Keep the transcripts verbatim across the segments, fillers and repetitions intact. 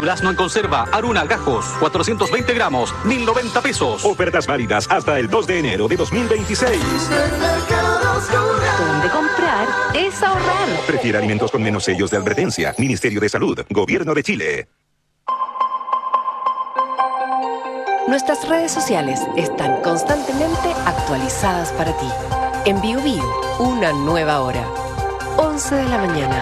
durazno en conserva Aruna Gajos, cuatrocientos veinte gramos, mil noventa pesos. Ofertas válidas hasta el dos de enero de dos mil veintiséis. Donde comprar es ahorrar. Prefiere alimentos con menos sellos de advertencia. Ministerio de Salud, Gobierno de Chile. Nuestras redes sociales están constantemente actualizadas para ti. En Bio Bio, una nueva hora. once de la mañana.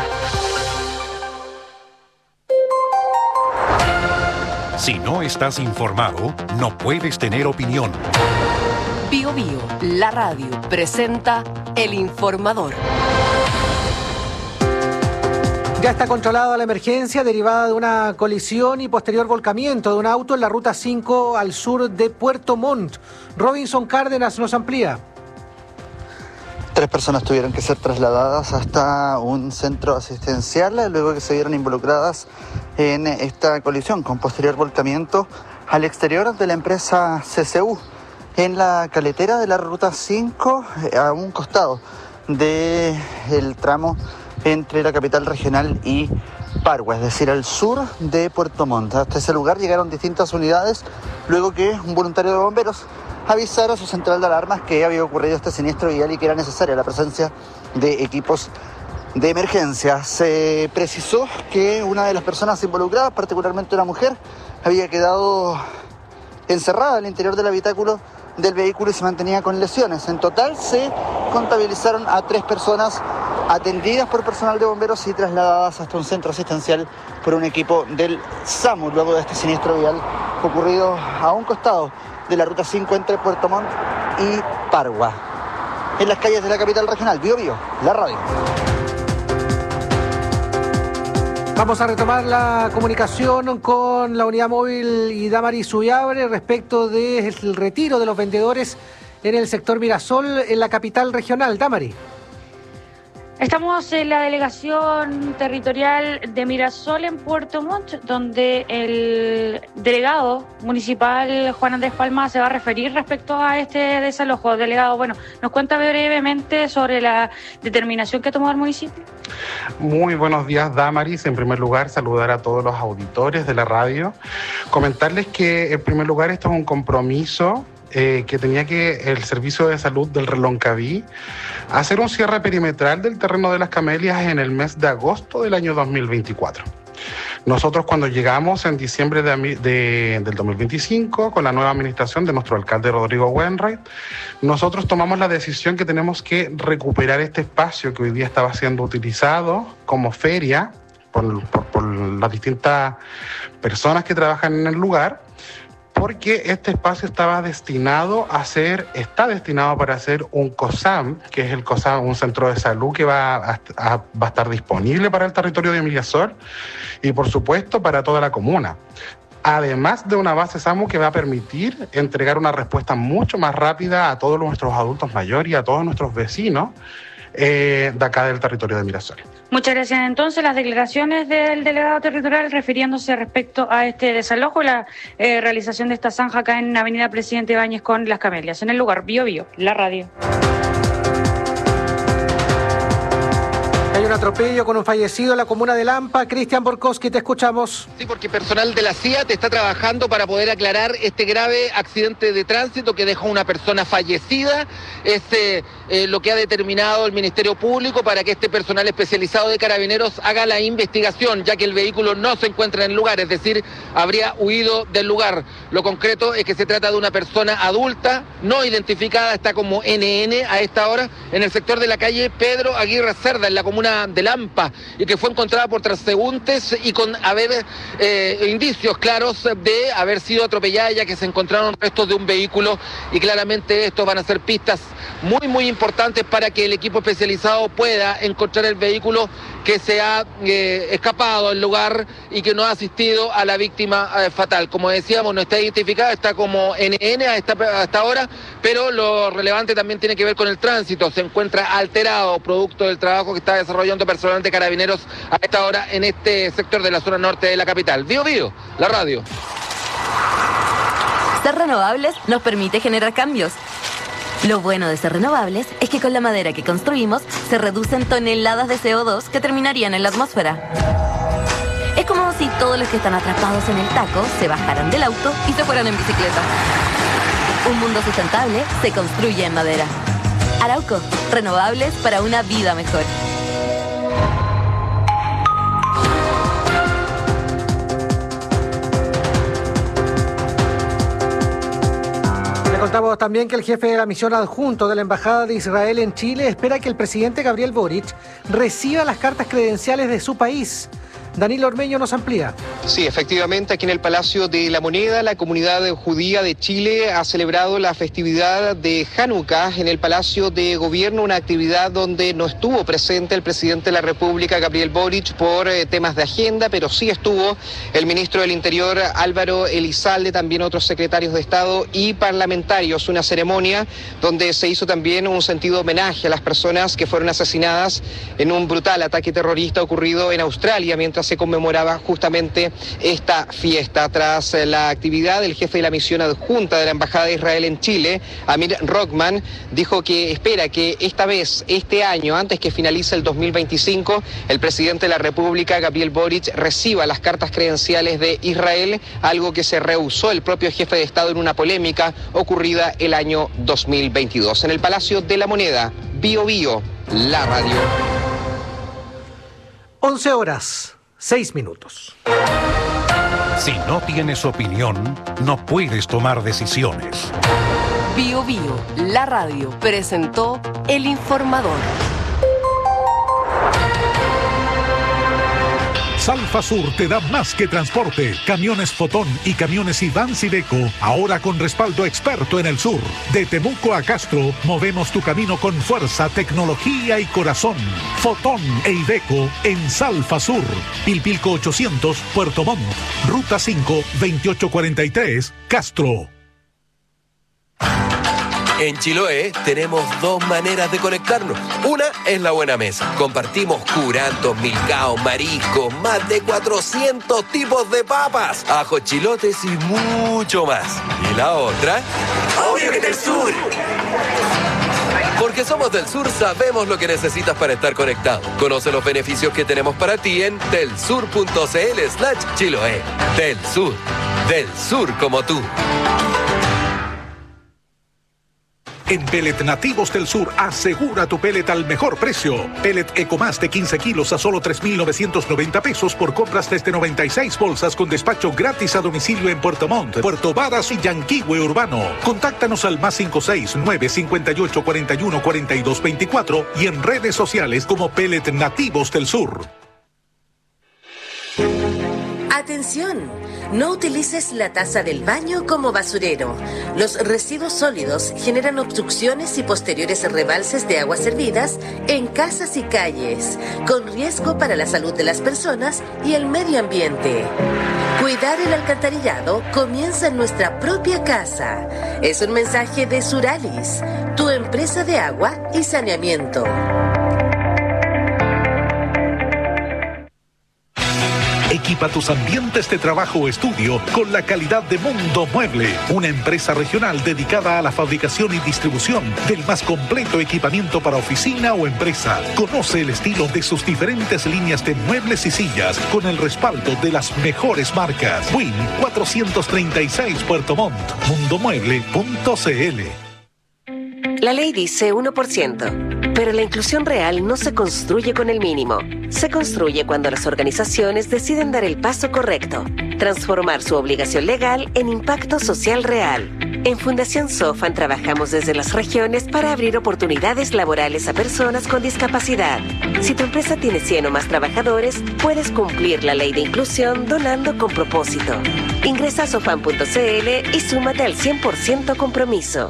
Si no estás informado, no puedes tener opinión. Bio Bio, la radio, presenta El Informador. Ya está controlada la emergencia derivada de una colisión y posterior volcamiento de un auto en la ruta cinco al sur de Puerto Montt. Robinson Cárdenas nos amplía. Tres personas tuvieron que ser trasladadas hasta un centro asistencial luego que se vieron involucradas en esta colisión con posterior volcamiento al exterior de la empresa C C U en la caletera de la ruta cinco a un costado del tramo entre la capital regional y Pargua, es decir, al sur de Puerto Montt. Hasta ese lugar llegaron distintas unidades luego que un voluntario de bomberos avisara a su central de alarmas que había ocurrido este siniestro vial y que era necesaria la presencia de equipos de emergencia. Se precisó que una de las personas involucradas, particularmente una mujer, había quedado encerrada al interior del habitáculo del vehículo y se mantenía con lesiones. En total se contabilizaron a tres personas atendidas por personal de bomberos y trasladadas hasta un centro asistencial por un equipo del SAMU luego de este siniestro vial ocurrido a un costado de la ruta cinco entre Puerto Montt y Pargua. En las calles de la capital regional, Bio Bio, la radio. Vamos a retomar la comunicación con la unidad móvil y Damaris Ullabre respecto del retiro de los vendedores en el sector Mirasol en la capital regional. Damaris. Estamos en la delegación territorial de Mirasol en Puerto Montt, donde el delegado municipal Juan Andrés Palma se va a referir respecto a este desalojo. Delegado, bueno, ¿nos cuenta brevemente sobre la determinación que ha tomado el municipio? Muy buenos días, Damaris. En primer lugar, saludar a todos los auditores de la radio. Comentarles que, en primer lugar, esto es un compromiso Eh, que tenía que el Servicio de Salud del Reloncaví hacer un cierre perimetral del terreno de las Camelias en el mes de agosto del año dos mil veinticuatro. Nosotros cuando llegamos en diciembre de, de, del dos mil veinticinco, con la nueva administración de nuestro alcalde Rodrigo Wainwright, nosotros tomamos la decisión que tenemos que recuperar este espacio que hoy día estaba siendo utilizado como feria por, por, por las distintas personas que trabajan en el lugar, porque este espacio estaba destinado a ser, está destinado para ser un COSAM, que es el COSAM, un centro de salud que va a, a, va a estar disponible para el territorio de Mirasol y por supuesto para toda la comuna. Además de una base SAMU que va a permitir entregar una respuesta mucho más rápida a todos nuestros adultos mayores y a todos nuestros vecinos eh, de acá del territorio de Mirasol. Muchas gracias. Entonces, las declaraciones del delegado territorial refiriéndose respecto a este desalojo y la eh, realización de esta zanja acá en Avenida Presidente Ibáñez con Las Camelias. En el lugar, Bio Bio, la radio. Hay un atropello con un fallecido en la comuna de Lampa. Cristian Borkowski, te escuchamos. Sí, porque personal de la C I A T está trabajando para poder aclarar este grave accidente de tránsito que dejó una persona fallecida. Es eh, eh, lo que ha determinado el Ministerio Público para que este personal especializado de Carabineros haga la investigación, ya que el vehículo no se encuentra en el lugar, es decir, habría huido del lugar. Lo concreto es que se trata de una persona adulta, no identificada, está como N N a esta hora, en el sector de la calle Pedro Aguirre Cerda, en la comuna de Lampa, y que fue encontrada por transeúntes y con haber eh, indicios claros de haber sido atropellada, ya que se encontraron restos de un vehículo, y claramente estos van a ser pistas muy muy importantes para que el equipo especializado pueda encontrar el vehículo que se ha eh, escapado del lugar y que no ha asistido a la víctima eh, fatal. Como decíamos, no está identificada, está como N N a esta, hasta ahora, pero lo relevante también tiene que ver con el tránsito. Se encuentra alterado producto del trabajo que está desarrollando personal de Carabineros a esta hora en este sector de la zona norte de la capital. Bio Bio, la radio. Ser renovables nos permite generar cambios. Lo bueno de ser renovables es que con la madera que construimos se reducen toneladas de C O dos que terminarían en la atmósfera. Es como si todos los que están atrapados en el taco se bajaran del auto y se fueran en bicicleta. Un mundo sustentable se construye en madera. Arauco, renovables para una vida mejor. Le contamos también que el jefe de la misión adjunto de la Embajada de Israel en Chile espera que el presidente Gabriel Boric reciba las cartas credenciales de su país. Danilo Ormeño nos amplía. Sí, efectivamente, aquí en el Palacio de la Moneda, la comunidad judía de Chile ha celebrado la festividad de Hanukkah en el Palacio de Gobierno, una actividad donde no estuvo presente el presidente de la República, Gabriel Boric, por eh, temas de agenda, pero sí estuvo el ministro del Interior, Álvaro Elizalde, también otros secretarios de Estado y parlamentarios. Una ceremonia donde se hizo también un sentido homenaje a las personas que fueron asesinadas en un brutal ataque terrorista ocurrido en Australia, mientras se conmemoraba justamente esta fiesta. Tras la actividad, el jefe de la misión adjunta de la Embajada de Israel en Chile, Amir Rockman, dijo que espera que esta vez, este año, antes que finalice el dos mil veinticinco, el presidente de la República, Gabriel Boric, reciba las cartas credenciales de Israel, algo que se rehusó el propio jefe de Estado en una polémica ocurrida el año dos mil veintidós. En el Palacio de la Moneda, Bio Bio, la radio. once horas. Seis minutos. Si no tienes opinión, no puedes tomar decisiones. Bio Bio, la radio, presentó El Informador. Salfa Sur te da más que transporte. Camiones Fotón y camiones Iván Sideco, ahora con respaldo experto en el sur. De Temuco a Castro, movemos tu camino con fuerza, tecnología y corazón. Fotón e Iveco en Salfa Sur. Pilpilco ochocientos, Puerto Montt. Ruta cinco, veintiocho cuarenta y tres, Castro. En Chiloé tenemos dos maneras de conectarnos. Una es la buena mesa. Compartimos curantos, milcaos, mariscos, más de cuatrocientos tipos de papas, ajos, chilotes y mucho más. Y la otra, obvio que del sur. Porque somos del sur, sabemos lo que necesitas para estar conectado. Conoce los beneficios que tenemos para ti en telsur.cl slash Chiloé. Del sur, del sur como tú. En Pellet Nativos del Sur, asegura tu pellet al mejor precio. Pellet Ecomás de quince kilos a solo tres mil novecientos noventa pesos por compras desde noventa y seis bolsas con despacho gratis a domicilio en Puerto Montt, Puerto Varas y Yanquihue Urbano. Contáctanos al más cinco seis nueve cinco ocho cuatro uno cuatro dos dos cuatro y en redes sociales como Pellet Nativos del Sur. ¡Atención! No utilices la taza del baño como basurero. Los residuos sólidos generan obstrucciones y posteriores rebalses de aguas servidas en casas y calles, con riesgo para la salud de las personas y el medio ambiente. Cuidar el alcantarillado comienza en nuestra propia casa. Es un mensaje de Suralis, tu empresa de agua y saneamiento. Equipa tus ambientes de trabajo o estudio con la calidad de Mundo Mueble, una empresa regional dedicada a la fabricación y distribución del más completo equipamiento para oficina o empresa. Conoce el estilo de sus diferentes líneas de muebles y sillas con el respaldo de las mejores marcas. Win cuatrocientos treinta y seis Puerto Montt, mundomueble punto cl. La ley dice uno por ciento, pero la inclusión real no se construye con el mínimo. Se construye cuando las organizaciones deciden dar el paso correcto, transformar su obligación legal en impacto social real. En Fundación Sofan trabajamos desde las regiones para abrir oportunidades laborales a personas con discapacidad. Si tu empresa tiene cien o más trabajadores, puedes cumplir la ley de inclusión donando con propósito. Ingresa a sofan punto cl y súmate al cien por ciento compromiso.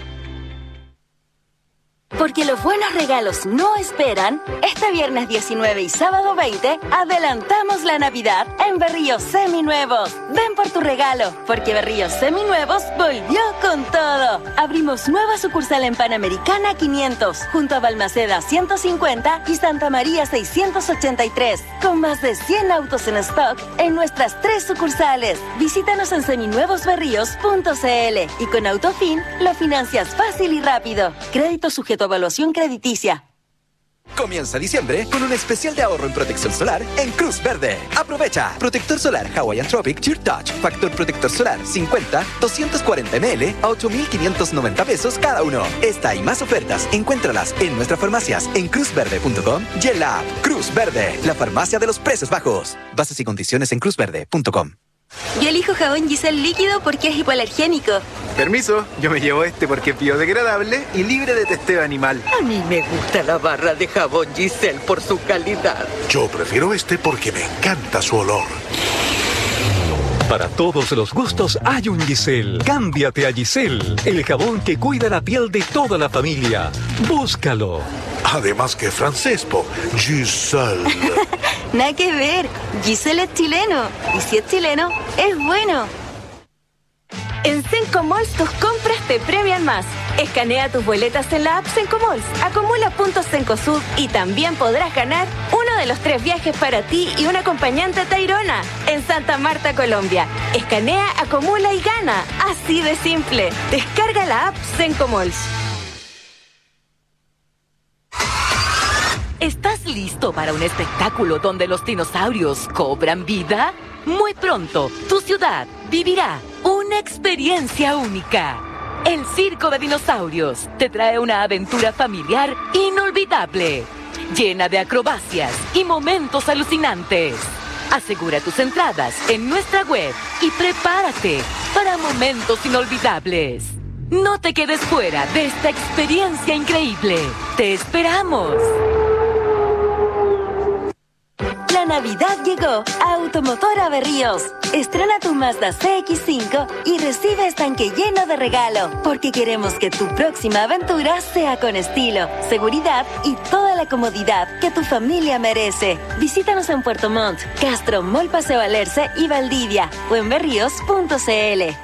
Porque los buenos regalos no esperan, este viernes diecinueve y sábado veinte adelantamos la Navidad en Berríos Seminuevos. Ven por tu regalo, porque Berríos Seminuevos volvió con todo. Abrimos nueva sucursal en Panamericana quinientos, junto a Balmaceda ciento cincuenta y Santa María seiscientos ochenta y tres, con más de cien autos en stock en nuestras tres sucursales. Visítanos en seminuevos berríos punto cl y con Autofin lo financias fácil y rápido. Crédito sujeto a evaluación crediticia. Comienza diciembre con un especial de ahorro en protección solar en Cruz Verde. Aprovecha. Protector solar Hawaiian Tropic Sheer Touch. Factor protector solar cincuenta, doscientos cuarenta mililitros a ocho mil quinientos noventa pesos cada uno. Esta y más ofertas, encuéntralas en nuestras farmacias en cruz verde punto com y en la app Cruz Verde, la farmacia de los precios bajos. Bases y condiciones en cruz verde punto com. Yo elijo jabón Giselle líquido porque es hipoalergénico. Permiso, yo me llevo este porque es biodegradable y libre de testeo animal. A mí me gusta la barra de jabón Giselle por su calidad. Yo prefiero este porque me encanta su olor. Para todos los gustos hay un Giselle. Cámbiate a Giselle, el jabón que cuida la piel de toda la familia. Búscalo. Además que francés, po. Giselle. Nada que ver. Giselle es chileno. Y si es chileno, es bueno. En Sencomalls tus compras te premian más. Escanea tus boletas en la app Sencomalls, acumula puntos Cencosud y también podrás ganar uno de los tres viajes para ti y un acompañante a Tayrona en Santa Marta, Colombia. Escanea, acumula y gana. Así de simple. Descarga la app Sencomalls. ¿Estás listo para un espectáculo donde los dinosaurios cobran vida? Muy pronto, tu ciudad vivirá una experiencia única. El Circo de Dinosaurios te trae una aventura familiar inolvidable, llena de acrobacias y momentos alucinantes. Asegura tus entradas en nuestra web y prepárate para momentos inolvidables. No te quedes fuera de esta experiencia increíble. ¡Te esperamos! La Navidad llegó a Automotora Berríos. Estrena tu Mazda C X cinco y recibe estanque lleno de regalo, porque queremos que tu próxima aventura sea con estilo, seguridad y toda la comodidad que tu familia merece. Visítanos en Puerto Montt, Castro, Mall Paseo Alerce y Valdivia o en berríos punto c l.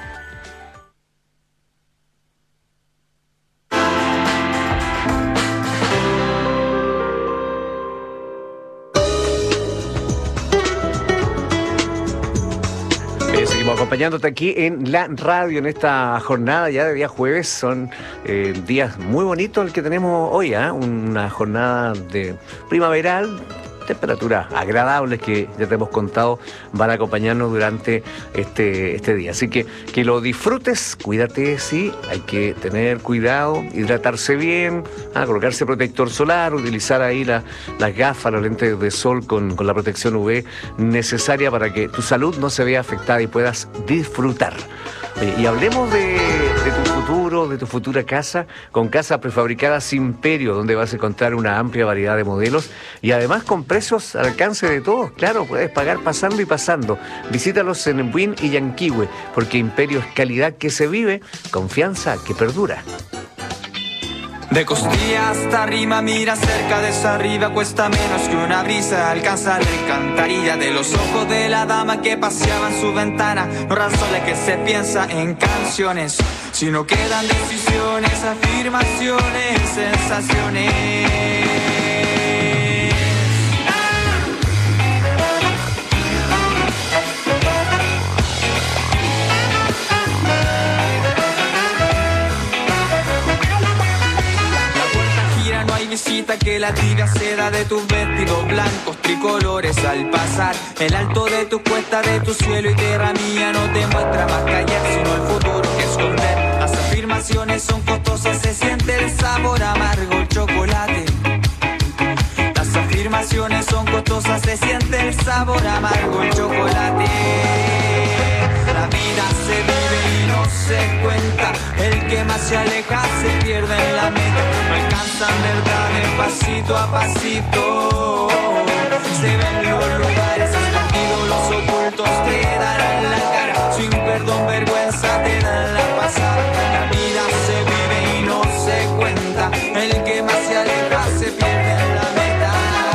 Seguimos acompañándote aquí en la radio en esta jornada ya de día jueves. Son eh, días muy bonitos el que tenemos hoy, ¿eh? Una jornada de primaveral, temperaturas agradables que ya te hemos contado van a acompañarnos durante este, este día. Así que que lo disfrutes, cuídate, sí, hay que tener cuidado, hidratarse bien, ah, colocarse protector solar, utilizar ahí la, las gafas, los lentes de sol con, con la protección U V necesaria para que tu salud no se vea afectada y puedas disfrutar. Oye, y hablemos de, de tu futuro, de tu futura casa, con Casas Prefabricadas Imperio, donde vas a encontrar una amplia variedad de modelos y además con precios al alcance de todos. Claro, puedes pagar pasando y pasando. Visítalos en Buin y Yanquihue, porque Imperio es calidad que se vive, confianza que perdura. De costilla hasta arriba, mira cerca, desde arriba cuesta menos que una brisa alcanzar la alcantarilla de los ojos de la dama que paseaba en su ventana. No razones que se piensa en canciones, sino quedan decisiones, afirmaciones, sensaciones. Visita que la tibia seda de tus vestidos blancos tricolores al pasar. El alto de tu cuesta, de tu cielo y tierra mía no te muestra más que ayer, sino el futuro que esconder. Las afirmaciones son costosas, se siente el sabor amargo, el chocolate. Las afirmaciones son costosas, se siente el sabor amargo, el chocolate. La vida se vive y no se cuenta, el que más se aleja se pierde en la meta. No alcanzan verdades pasito a pasito, se ven los lugares escondidos, los ocultos te darán la cara, sin perdón, vergüenza te dan la pasada. La vida se vive y no se cuenta, el que más se aleja se pierde en la meta.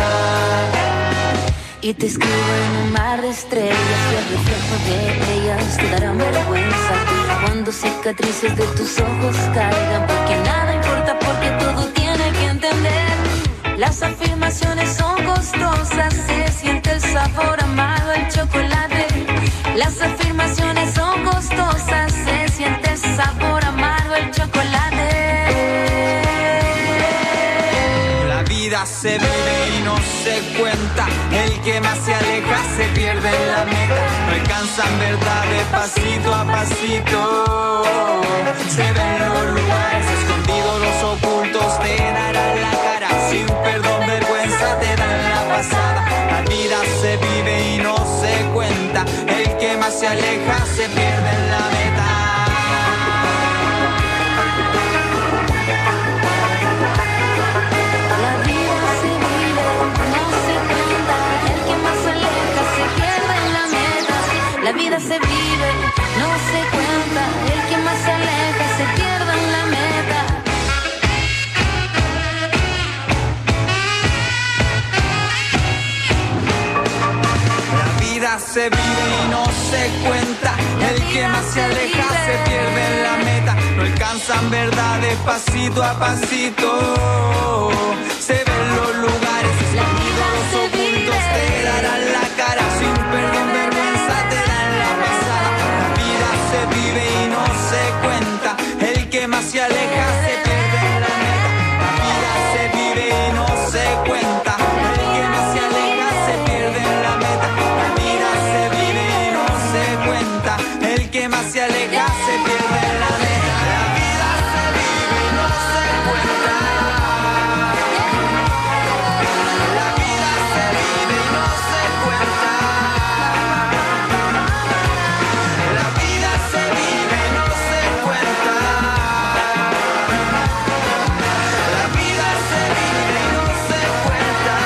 Y te escribo en un mar de estrellas y el reflejo de ellas te darán vergüenza cuando cicatrices de tus ojos caigan, porque nada importa, porque todo tiene que entender. Las afirmaciones son costosas, se siente el sabor amargo del chocolate. Las afirmaciones son costosas, se siente el sabor amargo del chocolate. La vida se se vive y no se cuenta. El que más se aleja se pierde en la meta. No alcanzan verdad de pasito a pasito. Se ven los lugares escondidos, los ocultos te darán la cara. Sin perdón, vergüenza te dan la pasada. La vida se vive y no se cuenta. El que más se aleja se pierde en la meta. La vida se vive, no se cuenta. El que más se aleja se pierde en la meta. La vida se vive y no se cuenta. El que más se aleja se pierde en la meta. No alcanzan verdad de pasito a pasito. Se ven los lugares escondidos, los ocultos te darán la cara. Sin perdón, vergüenza te dan la pasada. La vida se vive y no se cuenta. El que más se aleja se pierde en la meta. La vida se vive y no se cuenta. El que más se aleja se pierde en la meta. La vida se vive y no se cuenta. El que más se aleja se pierde en la meta. La vida se vive y no se cuenta. La vida se vive y no se cuenta. La vida se vive y no se cuenta. La vida se vive y no se cuenta.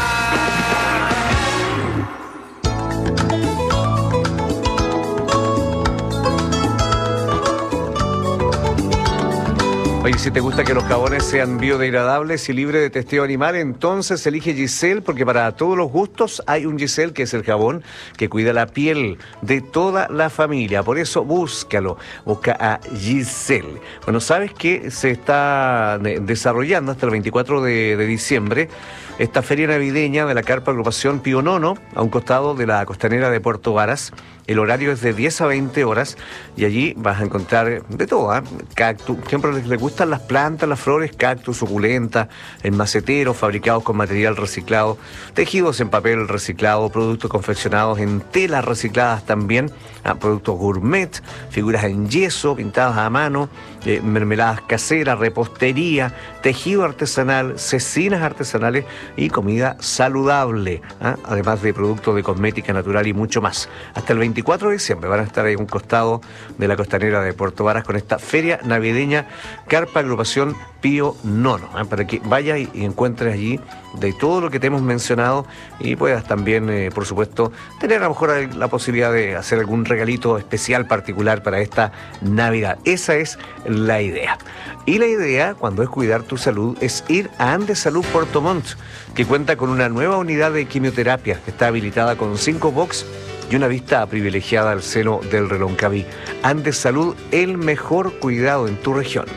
Oye, si te gusta que los jabones sean biodegradables y libres de testeo animal, entonces elige Giselle, porque para todos los gustos hay un Giselle, que es el jabón que cuida la piel de toda la familia. Por eso búscalo, busca a Giselle. Bueno, sabes que se está desarrollando hasta el veinticuatro de, de diciembre esta feria navideña de la Carpa Agrupación Pío Nono, a un costado de la costanera de Puerto Varas. El horario es de diez a veinte horas y allí vas a encontrar de todo, ¿eh? Cactus, siempre les, les gustan las plantas, las flores, cactus, suculentas, en maceteros fabricados con material reciclado, tejidos en papel reciclado, productos confeccionados en telas recicladas también, ¿eh? Productos gourmet, figuras en yeso, pintadas a mano, eh, mermeladas caseras, repostería, tejido artesanal, cecinas artesanales y comida saludable, ¿eh? Además de productos de cosmética natural y mucho más. Hasta el veinticuatro de diciembre van a estar ahí a un costado de la costanera de Puerto Varas con esta feria navideña Carpa Agrupación Pío Nono, ¿eh? Para que vayas y, y encuentres allí de todo lo que te hemos mencionado y puedas también, eh, por supuesto, tener a lo mejor la posibilidad de hacer algún regalito especial particular para esta Navidad. Esa es la idea. Y la idea, cuando es cuidar tu salud, es ir a Andes Salud Puerto Montt, que cuenta con una nueva unidad de quimioterapia que está habilitada con cinco box y una vista privilegiada al seno del Reloncaví. Andes Salud, el mejor cuidado en tu región.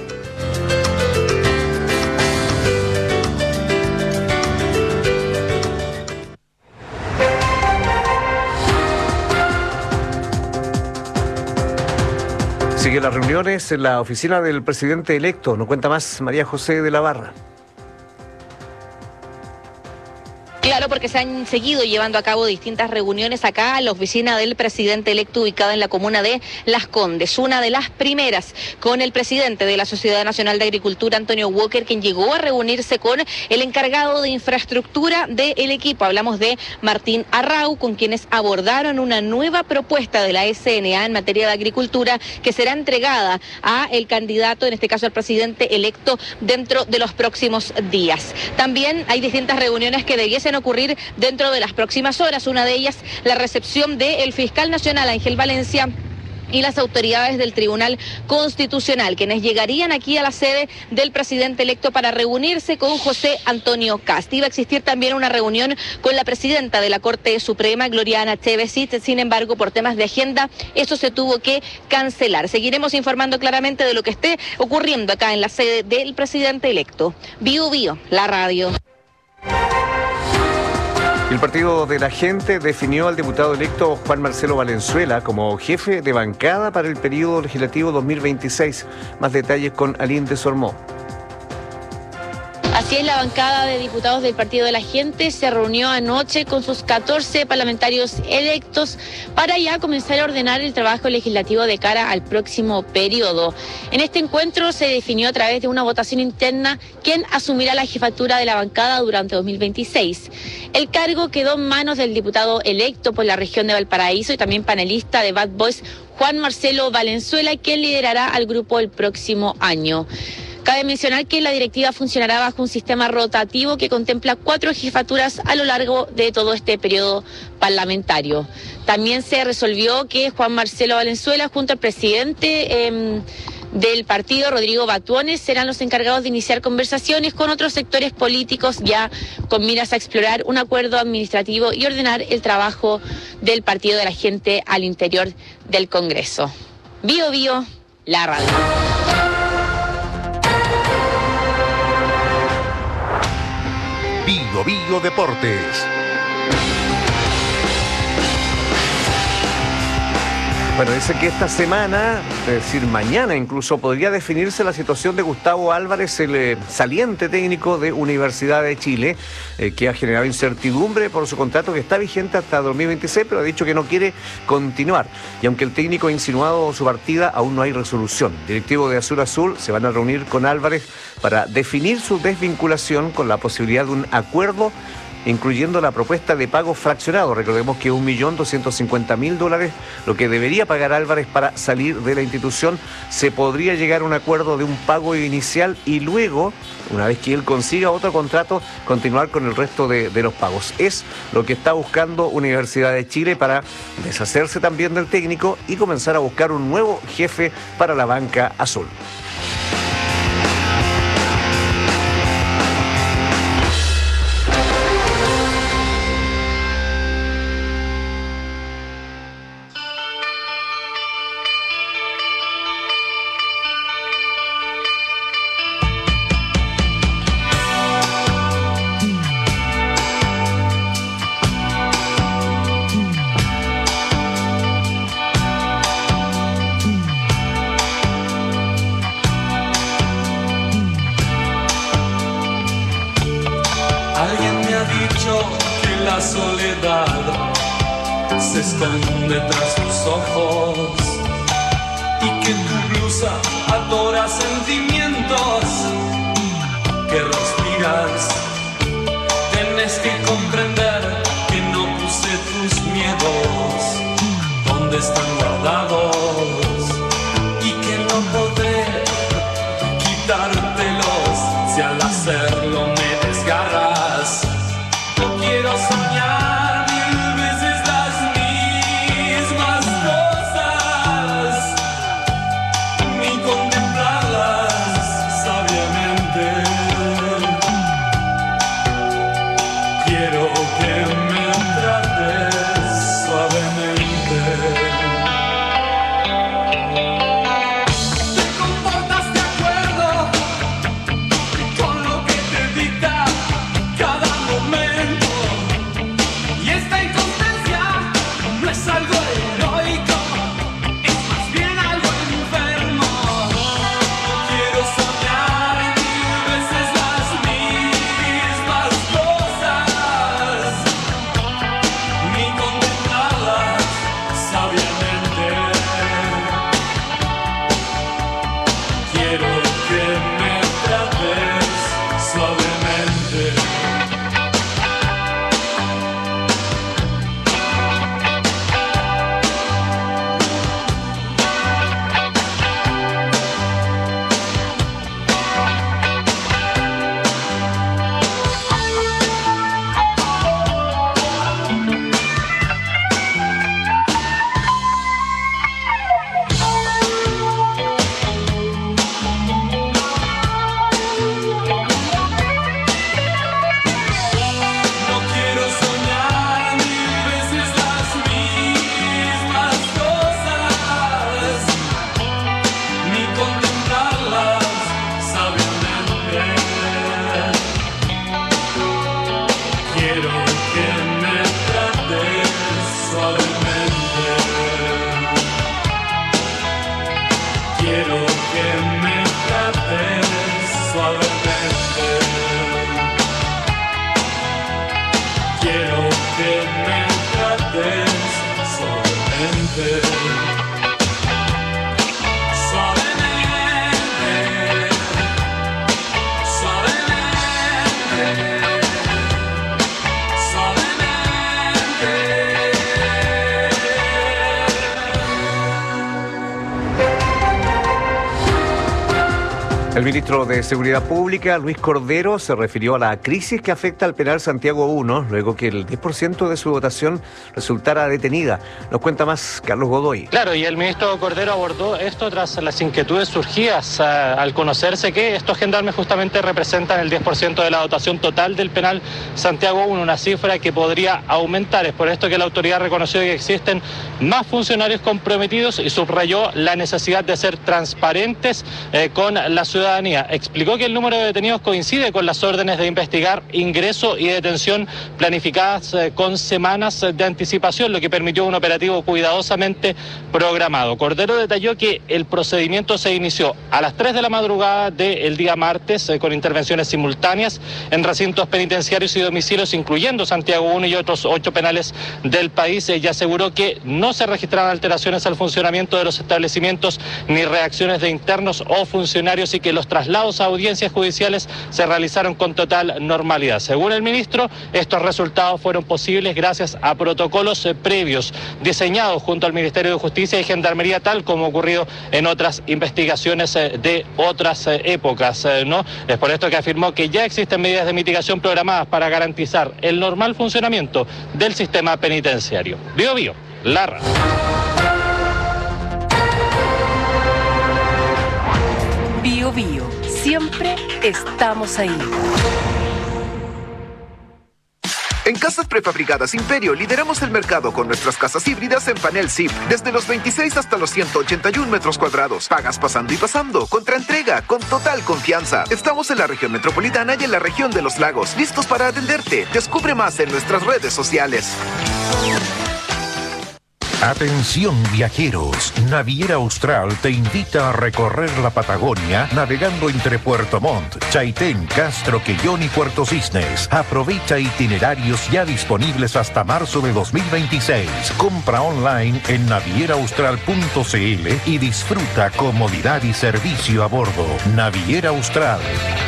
Siguen las reuniones en la oficina del presidente electo. Nos cuenta más María José de la Barra. Claro, porque se han seguido llevando a cabo distintas reuniones acá en la oficina del presidente electo ubicada en la comuna de Las Condes. Una de las primeras con el presidente de la Sociedad Nacional de Agricultura, Antonio Walker, quien llegó a reunirse con el encargado de infraestructura del equipo. Hablamos de Martín Arrau, con quienes abordaron una nueva propuesta de la S N A en materia de agricultura que será entregada a el candidato, en este caso al presidente electo, dentro de los próximos días. También hay distintas reuniones que debiesen ocurrir dentro de las próximas horas. Una de ellas, la recepción del fiscal nacional Ángel Valencia y las autoridades del Tribunal Constitucional, quienes llegarían aquí a la sede del presidente electo para reunirse con José Antonio Kast. Iba a existir también una reunión con la presidenta de la Corte Suprema, Gloriana Chevesich. Sin embargo, por temas de agenda, eso se tuvo que cancelar. Seguiremos informando claramente de lo que esté ocurriendo acá en la sede del presidente electo. Bio Bio, la radio. El Partido de la Gente definió al diputado electo Juan Marcelo Valenzuela como jefe de bancada para el periodo legislativo dos mil veintiséis. Más detalles con Aline de Sormó. Así es, la bancada de diputados del Partido de la Gente se reunió anoche con sus catorce parlamentarios electos para ya comenzar a ordenar el trabajo legislativo de cara al próximo periodo. En este encuentro se definió a través de una votación interna quién asumirá la jefatura de la bancada durante dos mil veintiséis. El cargo quedó en manos del diputado electo por la región de Valparaíso y también panelista de Bad Boys, Juan Marcelo Valenzuela, quien liderará al grupo el próximo año. Cabe mencionar que la directiva funcionará bajo un sistema rotativo que contempla cuatro jefaturas a lo largo de todo este periodo parlamentario. También se resolvió que Juan Marcelo Valenzuela, junto al presidente eh, del partido, Rodrigo Batuones, serán los encargados de iniciar conversaciones con otros sectores políticos, ya con miras a explorar un acuerdo administrativo y ordenar el trabajo del Partido de la Gente al interior del Congreso. Bio Bio, la radio. Bio Bio Deportes. Bueno, dice que esta semana, es decir, mañana incluso, podría definirse la situación de Gustavo Álvarez, el eh, saliente técnico de Universidad de Chile, eh, que ha generado incertidumbre por su contrato que está vigente hasta dos mil veintiséis, pero ha dicho que no quiere continuar. Y aunque el técnico ha insinuado su partida, aún no hay resolución. Directivos de Azul Azul se van a reunir con Álvarez para definir su desvinculación con la posibilidad de un acuerdo, incluyendo la propuesta de pago fraccionado. Recordemos que un millón doscientos cincuenta mil dólares, lo que debería pagar Álvarez para salir de la institución. Se podría llegar a un acuerdo de un pago inicial y luego, una vez que él consiga otro contrato, continuar con el resto de, de los pagos. Es lo que está buscando Universidad de Chile para deshacerse también del técnico y comenzar a buscar un nuevo jefe para la banca azul. Se esconde tras tus ojos y que tu blusa adora sentimientos que respiras. Tienes que comprender que no puse tus miedos donde están guardados y que no podré quitártelos si al hacerlo me desgarras. No quiero soñar El ministro de Seguridad Pública, Luis Cordero, se refirió a la crisis que afecta al penal Santiago uno, luego que el diez por ciento de su votación resultara detenida. Nos cuenta más Carlos Godoy. Claro, y el ministro Cordero abordó esto tras las inquietudes surgidas uh, al conocerse que estos gendarmes justamente representan el diez por ciento de la dotación total del penal Santiago uno, una cifra que podría aumentar. Es por esto que la autoridad reconoció que existen más funcionarios comprometidos y subrayó la necesidad de ser transparentes eh, con la ciudadanía. Explicó que el número de detenidos coincide con las órdenes de investigar ingreso y detención planificadas eh, con semanas de anticipación, lo que permitió un operativo cuidadosamente programado. Cordero detalló que el procedimiento se inició a las tres de la madrugada del día martes eh, con intervenciones simultáneas en recintos penitenciarios y domicilios, incluyendo Santiago uno y otros ocho penales del país, eh, y aseguró que no se registraron alteraciones al funcionamiento de los establecimientos ni reacciones de internos o funcionarios y que los traslados a audiencias judiciales se realizaron con total normalidad. Según el ministro, estos resultados fueron posibles gracias a protocolos eh, previos diseñados junto al Ministerio de Justicia y Gendarmería, tal como ha ocurrido en otras investigaciones eh, de otras eh, épocas, eh, ¿no? Es por esto que afirmó que ya existen medidas de mitigación programadas para garantizar el normal funcionamiento del sistema penitenciario. Bio Bio, la radio. Bio Bio, siempre estamos ahí. En Casas Prefabricadas Imperio lideramos el mercado con nuestras casas híbridas en panel S I P, desde los veintiséis hasta los ciento ochenta y uno metros cuadrados. Pagas pasando y pasando, contra entrega, con total confianza. Estamos en la región metropolitana y en la región de los lagos, listos para atenderte. Descubre más en nuestras redes sociales. Atención viajeros, Naviera Austral te invita a recorrer la Patagonia navegando entre Puerto Montt, Chaitén, Castro, Quellón y Puerto Cisnes. Aprovecha itinerarios ya disponibles hasta marzo de dos mil veintiséis. Compra online en naviera austral punto c l y disfruta comodidad y servicio a bordo. Naviera Austral.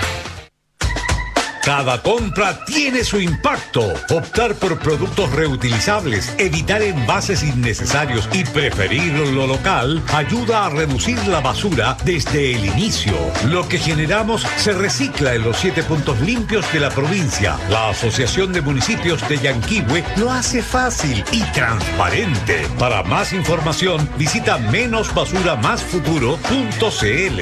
Cada compra tiene su impacto. Optar por productos reutilizables, evitar envases innecesarios y preferir lo local ayuda a reducir la basura desde el inicio. Lo que generamos se recicla en los siete puntos limpios de la provincia. La Asociación de Municipios de Yanquihue lo hace fácil y transparente. Para más información, visita menos basura más futuro punto c l.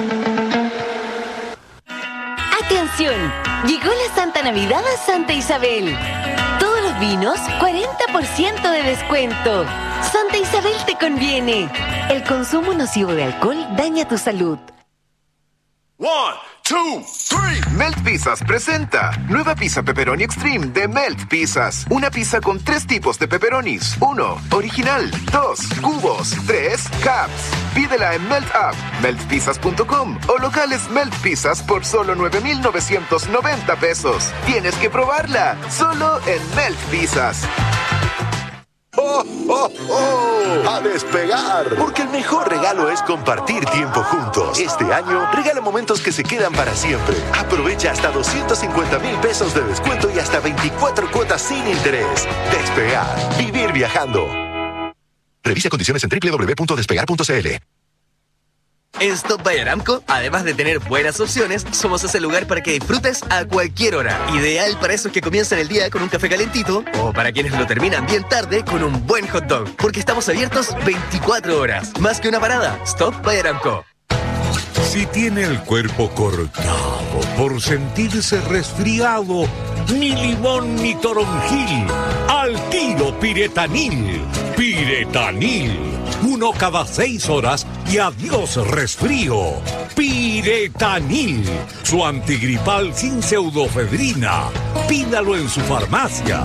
¡Atención! Llegó la Santa Navidad a Santa Isabel. Todos los vinos, cuarenta por ciento de descuento. Santa Isabel te conviene. El consumo nocivo de alcohol daña tu salud. One, two, three. Melt Pizzas presenta nueva pizza pepperoni extreme de Melt Pizzas. Una pizza con tres tipos de pepperonis. Uno, original. Dos, cubos. Tres, cups. Pídela en Melt App, melt pizzas punto com o locales Melt Pizzas por solo nueve mil novecientos noventa pesos. Tienes que probarla, solo en Melt Pizzas. ¡Oh, oh, oh! ¡A despegar! Porque el mejor regalo es compartir tiempo juntos. Este año, regala momentos que se quedan para siempre. Aprovecha hasta doscientos cincuenta mil pesos de descuento y hasta veinticuatro cuotas sin interés. Despegar. Vivir viajando. Revisa condiciones en doble u doble u doble u punto despegar punto c l. En Stop by Aramco, además de tener buenas opciones, somos ese lugar para que disfrutes a cualquier hora. Ideal para esos que comienzan el día con un café calentito o para quienes lo terminan bien tarde con un buen hot dog. Porque estamos abiertos veinticuatro horas. Más que una parada, Stop by Aramco. Si tiene el cuerpo cortado por sentirse resfriado, ni limón ni toronjil, al tiro Piretanil. Piretanil. Uno cada seis horas y adiós resfrío. Piretanil. Su antigripal sin pseudofedrina. Pídalo en su farmacia.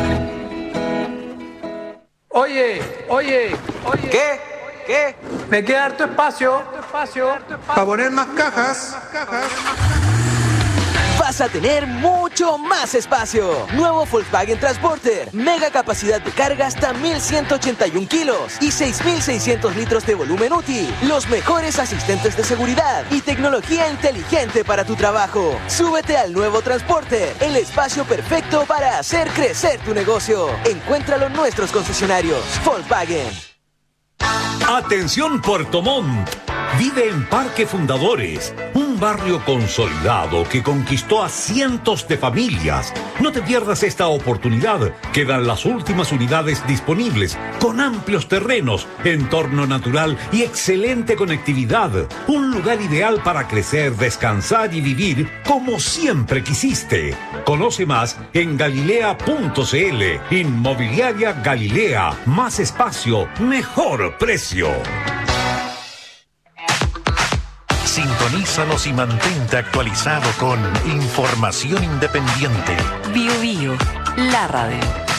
Oye, oye, oye. ¿Qué? ¿Qué? Me queda harto espacio, espacio, para poner más cajas. Vas a tener mucho más espacio. Nuevo Volkswagen Transporter. Mega capacidad de carga hasta mil ciento ochenta y uno kilos y seis mil seiscientos litros de volumen útil. Los mejores asistentes de seguridad y tecnología inteligente para tu trabajo. Súbete al nuevo Transporter, el espacio perfecto para hacer crecer tu negocio. Encuéntralo en nuestros concesionarios. Volkswagen. Atención Puerto Montt. Vive en Parque Fundadores, un barrio consolidado que conquistó a cientos de familias. No te pierdas esta oportunidad. Quedan las últimas unidades disponibles, con amplios terrenos, entorno natural y excelente conectividad. Un lugar ideal para crecer, descansar y vivir como siempre quisiste. Conoce más en galilea punto c l. Inmobiliaria Galilea. Más espacio, mejor precio. Sintonízanos y mantente actualizado con información independiente. Bio Bio, la radio.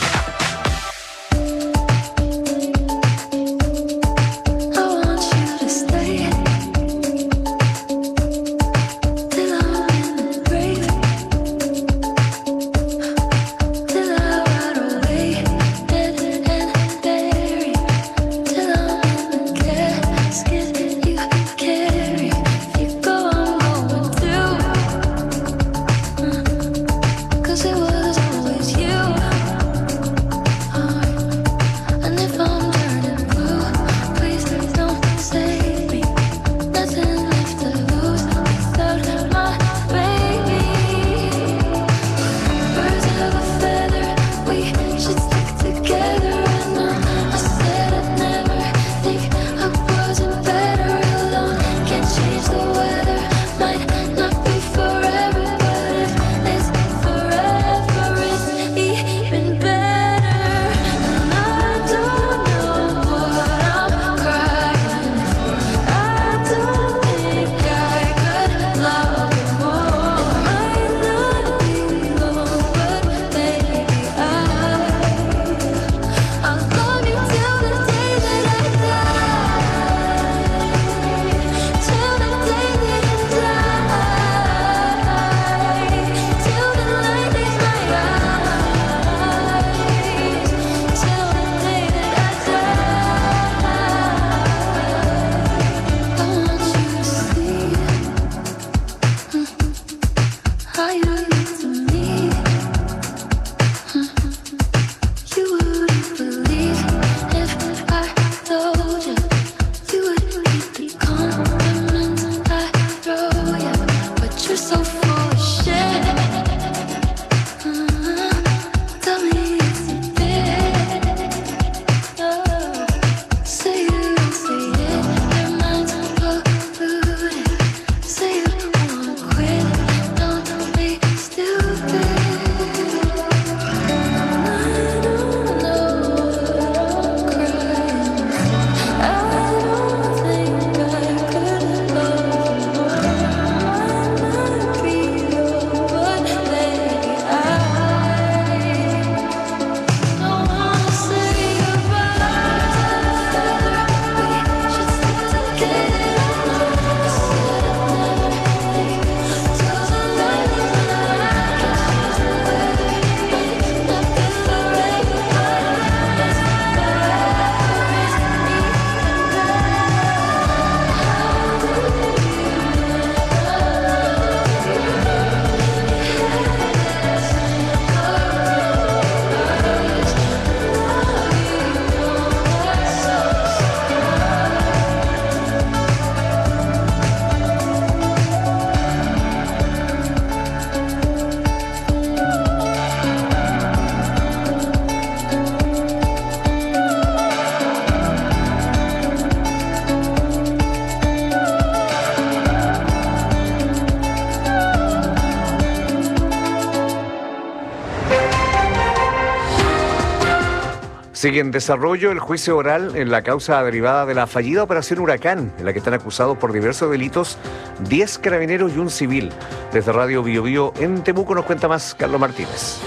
Sigue en desarrollo el juicio oral en la causa derivada de la fallida operación Huracán, en la que están acusados por diversos delitos diez carabineros y un civil. Desde Radio Bio Bio en Temuco nos cuenta más Carlos Martínez.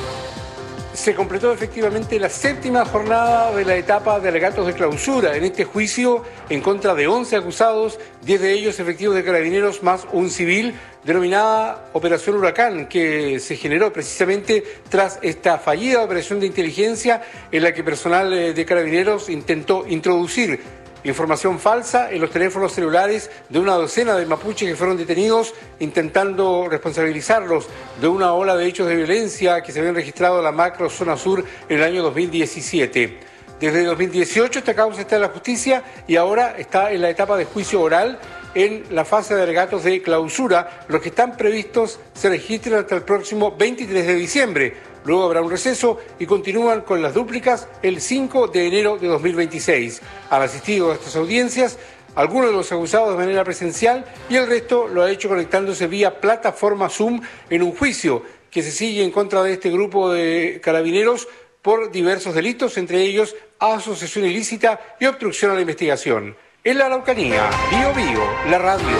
Se completó efectivamente la séptima jornada de la etapa de alegatos de clausura en este juicio en contra de once acusados, diez de ellos efectivos de carabineros más un civil, denominada Operación Huracán, que se generó precisamente tras esta fallida operación de inteligencia en la que personal de carabineros intentó introducir información falsa en los teléfonos celulares de una docena de mapuches que fueron detenidos, intentando responsabilizarlos de una ola de hechos de violencia que se habían registrado en la macro zona sur en el año dos mil diecisiete. Desde dos mil dieciocho esta causa está en la justicia y ahora está en la etapa de juicio oral en la fase de alegatos de clausura. Los que están previstos se registran hasta el próximo veintitrés de diciembre. Luego habrá un receso y continúan con las dúplicas el cinco de enero de dos mil veintiséis. Han asistido a estas audiencias algunos de los acusados de manera presencial y el resto lo ha hecho conectándose vía plataforma Zoom en un juicio que se sigue en contra de este grupo de carabineros por diversos delitos, entre ellos asociación ilícita y obstrucción a la investigación. En la Araucanía, Bío Bío, la radio.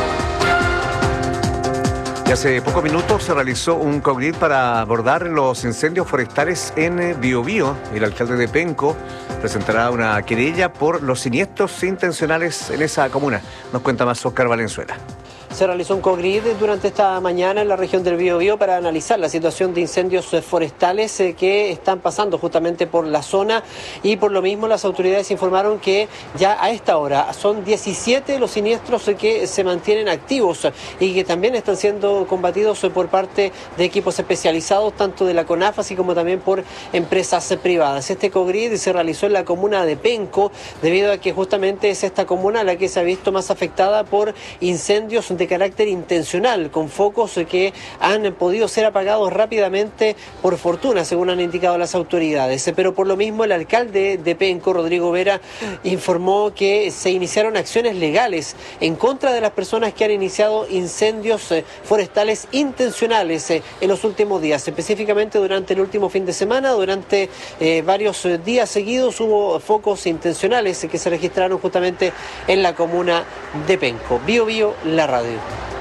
Y hace pocos minutos se realizó un congrid para abordar los incendios forestales en Biobío. El alcalde de Penco presentará una querella por los siniestros intencionales en esa comuna. Nos cuenta más Óscar Valenzuela. Se realizó un congrid durante esta mañana en la región del Biobío para analizar la situación de incendios forestales que están pasando justamente por la zona, y por lo mismo las autoridades informaron que ya a esta hora son diecisiete los siniestros que se mantienen activos y que también están siendo combatidos por parte de equipos especializados tanto de la CONAF así como también por empresas privadas. Este congrid se realizó en la comuna de Penco debido a que justamente es esta comuna la que se ha visto más afectada por incendios de carácter intencional, con focos que han podido ser apagados rápidamente por fortuna, según han indicado las autoridades. Pero por lo mismo el alcalde de Penco, Rodrigo Vera, informó que se iniciaron acciones legales en contra de las personas que han iniciado incendios forestales intencionales en los últimos días, específicamente durante el último fin de semana. Durante eh, varios días seguidos hubo focos intencionales que se registraron justamente en la comuna de Penco. Bío Bío, la radio.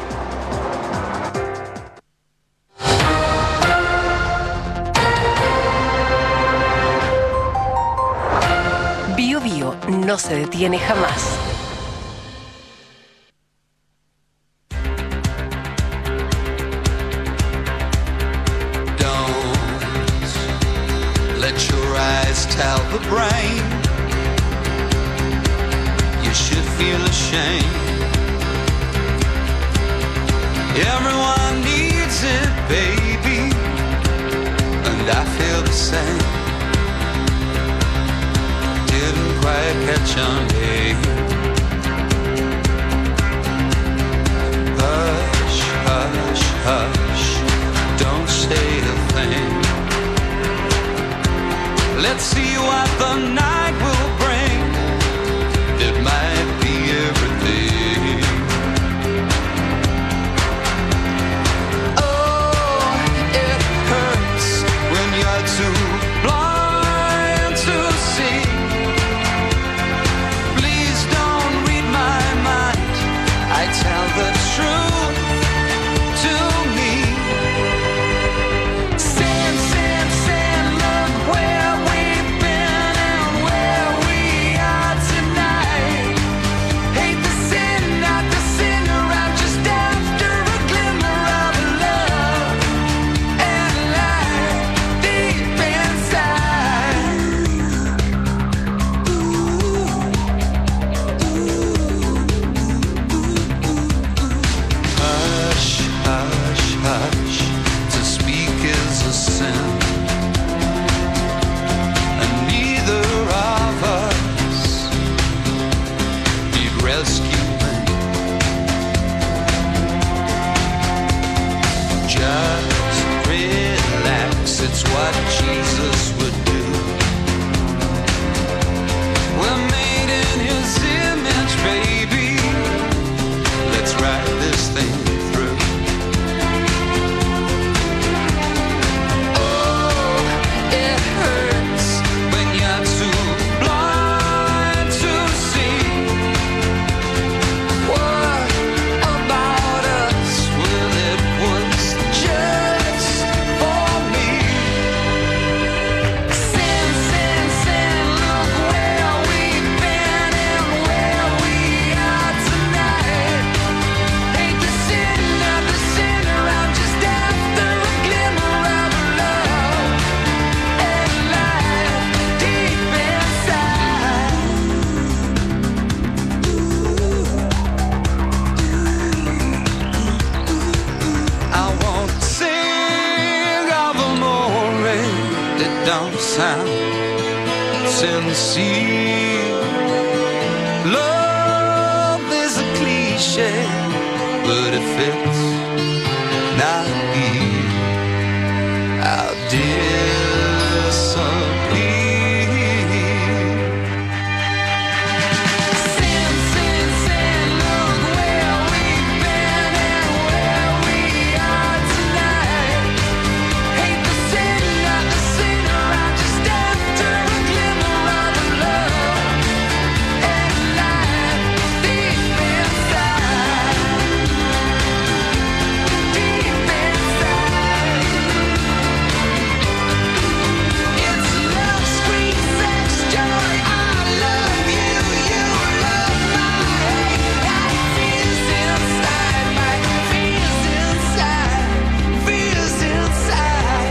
Bío Bío no se detiene jamás. Don't let your eyes tell the brain you should feel ashamed. Everyone needs it, baby, and I feel the same. Didn't quite catch on, hey. Hush, hush, hush, don't say a thing. Let's see what the night will bring. It might be everything. Too blind to see. Please don't read my mind. I tell the truth to me. Sin, sin, sin, look where we've been and where we are tonight. Hate the sin, not the sinner. I'm just after a glimmer of love and light deep inside. Hush, hush, hush, to speak is a sin, and neither of us need rescuing. Just relax, it's what Jesus would do. We're made in His image, baby. Let's ride this thing through. Oh, it hurts when you're too blind to see. What about us? Well, it was just for me. Sin, sin, sin, look where we've been and where we are tonight. Hate the sin, not the sinner. I'm just after a glimmer of love and light deep inside. I won't sing of amore that don't sound sincere. Love is a cliche if it's not here, I'll disappear. Sin, sin, sin, look where we've been and where we are tonight. Hate the sin, not the sinner, I'm just after a glimmer of love and light deep inside, deep inside. It's love, sweet sex, joy. I love you, you love my hate. That feels inside, my feels inside, feels inside.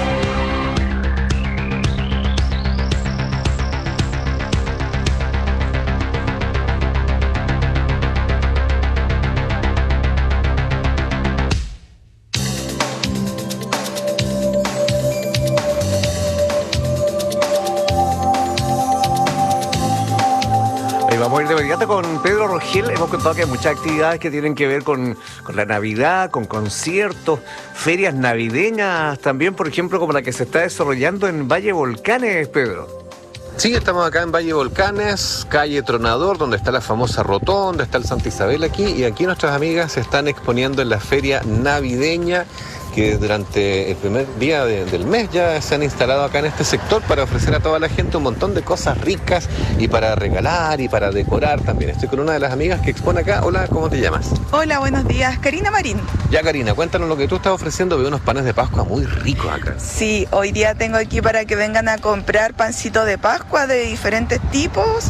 Ahí vamos a ir de inmediato con Pedro Rogel. Hemos contado que hay muchas actividades que tienen que ver con, con la Navidad, con conciertos, ferias navideñas también, por ejemplo, como la que se está desarrollando en Valle Volcanes, Pedro. Sí, estamos acá en Valle Volcanes, calle Tronador, donde está la famosa rotonda, está el Santa Isabel aquí, y aquí nuestras amigas se están exponiendo en la feria navideña, que durante el primer día de- del mes ya se han instalado acá en este sector para ofrecer a toda la gente un montón de cosas ricas y para regalar y para decorar también. Estoy con una de las amigas que expone acá. Hola, ¿cómo te llamas? Hola, buenos días. Karina Marín. Ya, Karina, cuéntanos lo que tú estás ofreciendo. Veo unos panes de Pascua muy ricos acá. Sí, hoy día tengo aquí para que vengan a comprar pancito de Pascua de diferentes tipos.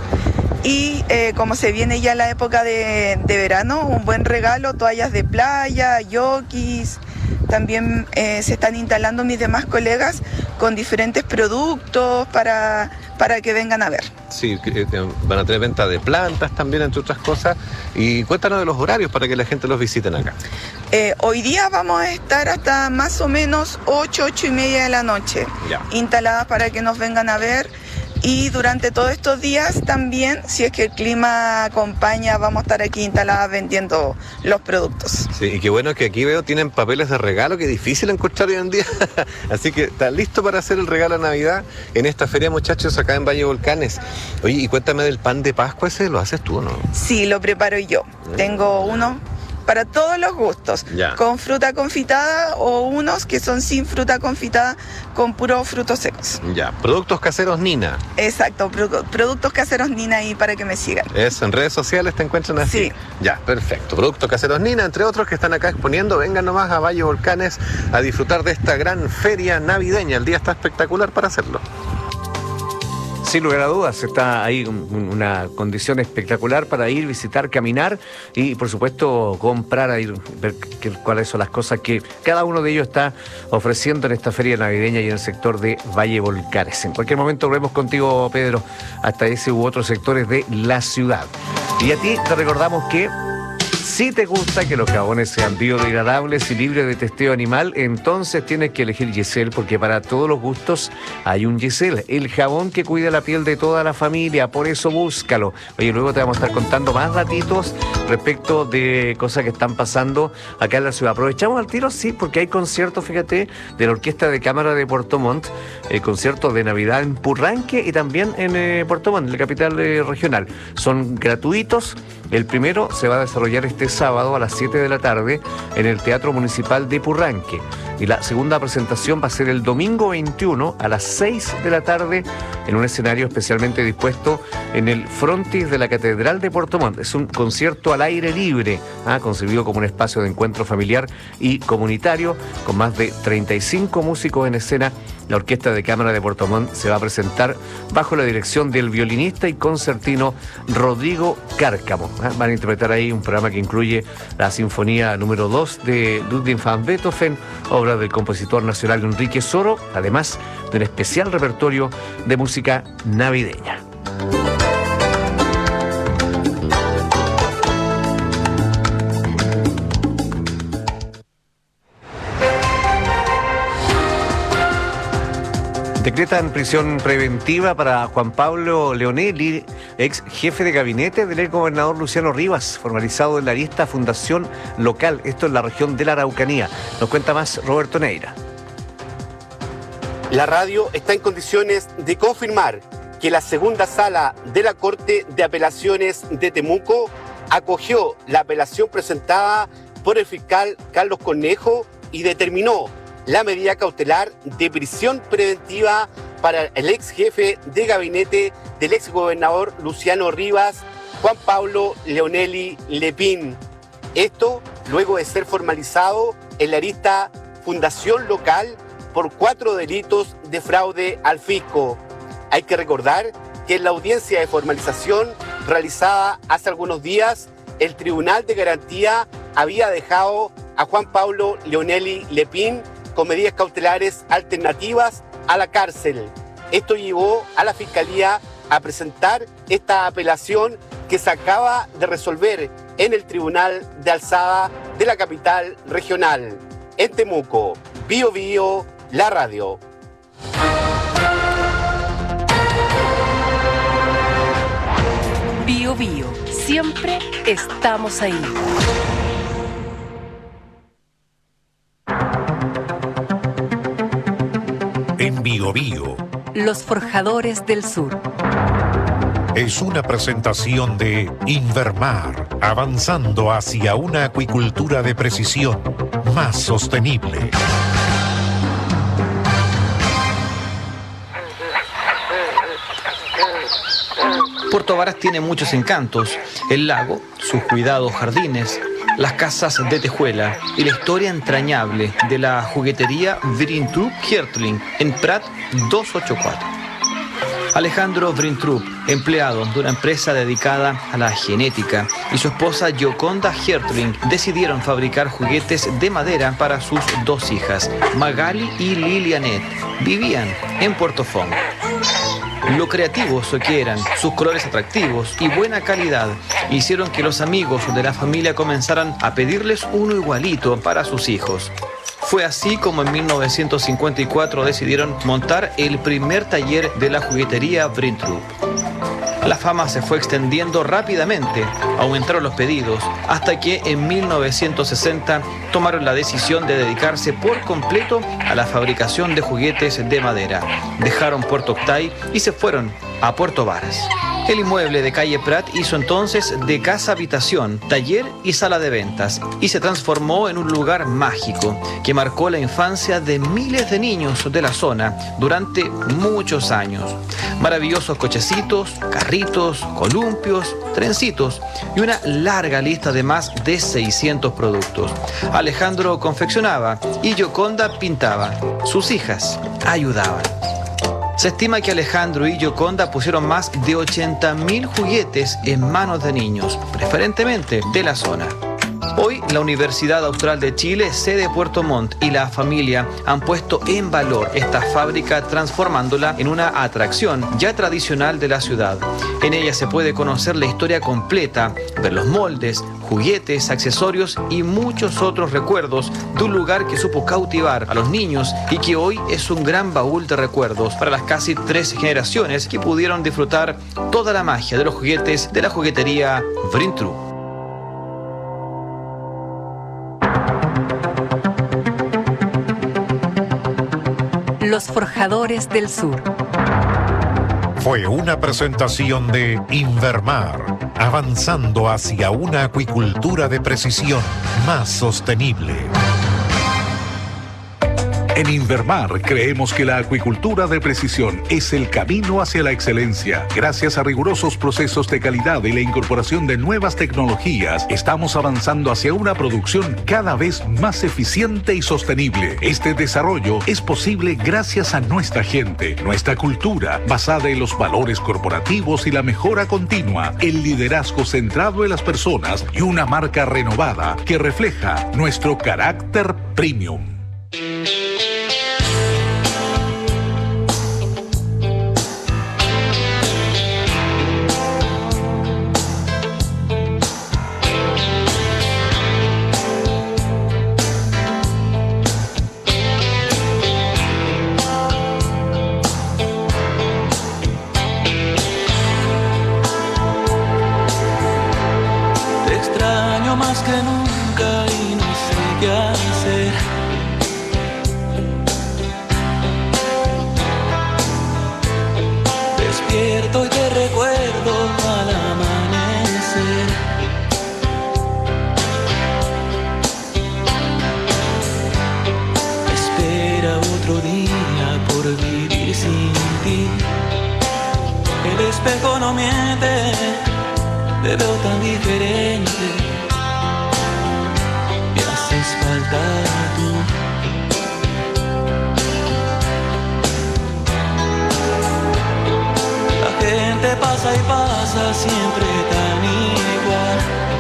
Y eh, como se viene ya la época de, de verano, un buen regalo, toallas de playa, yokis. También eh, se están instalando mis demás colegas con diferentes productos para, para que vengan a ver. Sí, que, eh, van a tener venta de plantas también, entre otras cosas. Y cuéntanos de los horarios para que la gente los visiten acá. Eh, hoy día vamos a estar hasta más o menos ocho, ocho y media de la noche, Ya. instaladas para que nos vengan a ver. Y durante todos estos días también, si es que el clima acompaña, vamos a estar aquí instaladas vendiendo los productos. Sí, y qué bueno que aquí veo tienen papeles de regalo, que difícil encontrar hoy en día. Así que está listo para hacer el regalo de Navidad en esta feria, muchachos, acá en Valle Volcanes. Oye, y cuéntame del pan de Pascua, ¿ese lo haces tú o no? Sí, lo preparo yo. Tengo uno para todos los gustos, Ya. con fruta confitada o unos que son sin fruta confitada, con puros frutos secos. Ya, productos caseros Nina. Exacto, pro- productos caseros Nina ahí para que me sigan. Eso, en redes sociales te encuentran así. Sí. Ya, perfecto. Productos caseros Nina, entre otros que están acá exponiendo. Vengan nomás a Valle Volcanes a disfrutar de esta gran feria navideña. El día está espectacular para hacerlo. Sin lugar a dudas, está ahí un- un- una condición espectacular para ir, visitar, caminar y, por supuesto, comprar, a ir, ver qué- cuáles son las cosas que cada uno de ellos está ofreciendo en esta feria navideña y en el sector de Valle Volcanes. En cualquier momento volvemos contigo, Pedro, hasta ese u otros sectores de la ciudad. Y a ti te recordamos que si te gusta que los jabones sean biodegradables y libres de testeo animal, entonces tienes que elegir Yesel, porque para todos los gustos hay un Yesel, el jabón que cuida la piel de toda la familia, por eso búscalo. Oye, luego te vamos a estar contando más ratitos respecto de cosas que están pasando acá en la ciudad. Aprovechamos al tiro, sí, porque hay conciertos, fíjate, de la Orquesta de Cámara de Puerto Montt, eh, conciertos de Navidad en Purranque y también en eh, Puerto Montt, en la capital eh, regional. Son gratuitos. El primero se va a desarrollar este sábado a las siete de la tarde en el Teatro Municipal de Purranque. Y la segunda presentación va a ser el domingo veintiuno a las seis de la tarde en un escenario especialmente dispuesto en el frontis de la Catedral de Puerto Montt. Es un concierto al aire libre, ¿ah? concebido como un espacio de encuentro familiar y comunitario, con más de treinta y cinco músicos en escena. La Orquesta de Cámara de Puerto Montt se va a presentar bajo la dirección del violinista y concertino Rodrigo Cárcamo. ¿ah? Van a interpretar ahí un programa que incluye la Sinfonía número dos de Ludwig van Beethoven, obra del compositor nacional Enrique Soro, además de un especial repertorio de música navideña. Decretan prisión preventiva para Juan Pablo Leonelli, ex jefe de gabinete del exgobernador Luciano Rivas, formalizado en la Arista Fundación Local, esto en la región de la Araucanía. Nos cuenta más Roberto Neira. La radio está en condiciones de confirmar que la segunda sala de la Corte de Apelaciones de Temuco acogió la apelación presentada por el fiscal Carlos Cornejo y determinó la medida cautelar de prisión preventiva para el ex jefe de gabinete del ex gobernador Luciano Rivas, Juan Pablo Leonelli Lepín. Esto luego de ser formalizado en la Arista Fundación Local por cuatro delitos de fraude al fisco. Hay que recordar que en la audiencia de formalización realizada hace algunos días, el Tribunal de Garantía había dejado a Juan Pablo Leonelli Lepín con medidas cautelares alternativas a la cárcel. Esto llevó a la Fiscalía a presentar esta apelación que se acaba de resolver en el Tribunal de Alzada de la capital regional. En Temuco, Bío Bío, la radio. Bío Bío, siempre estamos ahí. En Bío Bío Los Forjadores del Sur. es una presentación de Invermar, avanzando hacia una acuicultura de precisión más sostenible. Puerto Varas tiene muchos encantos: el lago, sus cuidados jardines, las casas de tejuela y la historia entrañable de la juguetería Vrintrup Hertling en Prat doscientos ochenta y cuatro. Alejandro Vrintrup, empleado de una empresa dedicada a la genética, y su esposa Gioconda Hertling decidieron fabricar juguetes de madera para sus dos hijas, Magali y Lilianet. Vivían en Puerto Fong. Lo creativos que eran, sus colores atractivos y buena calidad hicieron que los amigos de la familia comenzaran a pedirles uno igualito para sus hijos. Fue así como en mil novecientos cincuenta y cuatro decidieron montar el primer taller de la juguetería Vrintrup. La fama se fue extendiendo rápidamente, aumentaron los pedidos, hasta que en mil novecientos sesenta tomaron la decisión de dedicarse por completo a la fabricación de juguetes de madera. Dejaron Puerto Octay y se fueron a Puerto Varas. El inmueble de calle Prat hizo entonces de casa-habitación, taller y sala de ventas, y se transformó en un lugar mágico que marcó la infancia de miles de niños de la zona durante muchos años. Maravillosos cochecitos, carritos, columpios, trencitos y una larga lista de más de seiscientos productos. Alejandro confeccionaba y Gioconda pintaba. Sus hijas ayudaban. Se estima que Alejandro y Gioconda pusieron más de ochenta mil juguetes en manos de niños, preferentemente de la zona. Hoy, la Universidad Austral de Chile, sede Puerto Montt, y la familia han puesto en valor esta fábrica, transformándola en una atracción ya tradicional de la ciudad. En ella se puede conocer la historia completa, ver los moldes, juguetes, accesorios y muchos otros recuerdos de un lugar que supo cautivar a los niños y que hoy es un gran baúl de recuerdos para las casi tres generaciones que pudieron disfrutar toda la magia de los juguetes de la juguetería Vrintrup. Los Forjadores del Sur. Fue una presentación de Invermar, avanzando hacia una acuicultura de precisión más sostenible. En Invermar creemos que la acuicultura de precisión es el camino hacia la excelencia. Gracias a rigurosos procesos de calidad y la incorporación de nuevas tecnologías, estamos avanzando hacia una producción cada vez más eficiente y sostenible. Este desarrollo es posible gracias a nuestra gente, nuestra cultura, basada en los valores corporativos y la mejora continua, el liderazgo centrado en las personas y una marca renovada que refleja nuestro carácter premium. extraño más que nunca y no sé qué hacer. Despierto y te recuerdo al amanecer. Espera otro día por vivir sin ti. El espejo no miente, te veo tan diferente. Me haces falta tú. La gente pasa y pasa siempre tan igual.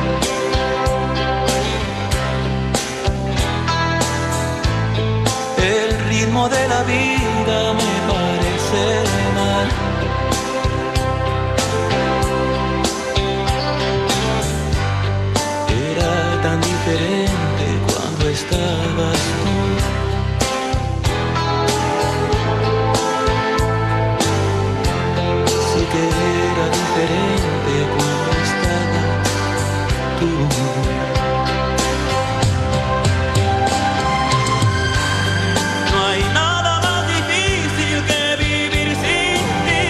El ritmo de la vida me parece mal. Era tan diferente cuando estabas tú. Sí que era diferente cuando estabas tú. No hay nada más difícil que vivir sin ti.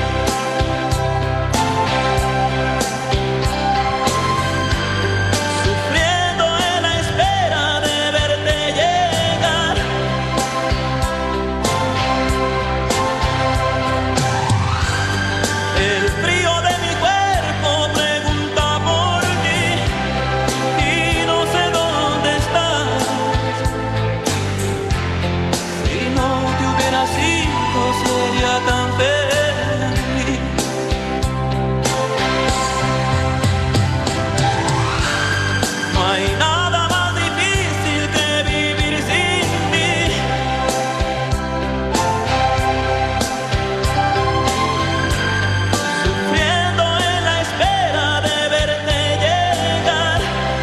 Sufriendo en la espera de verte llegar. El frío de mi cuerpo pregunta por ti y no sé dónde estás. Si no te hubieras ido sería tan feliz. No hay nada más difícil que vivir sin ti. Sufriendo en la espera de verte llegar.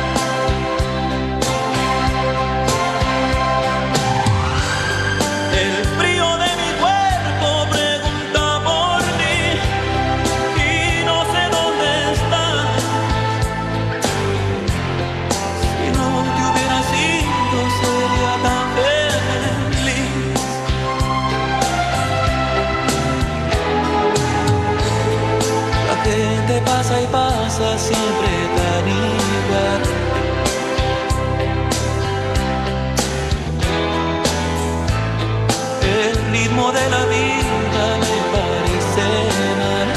El frío de mi cuerpo pregunta por ti y no sé dónde estás. Si no te hubieras ido sería tan feliz. La gente pasa y pasa siempre tan igual. El ritmo de la vida me parece mal.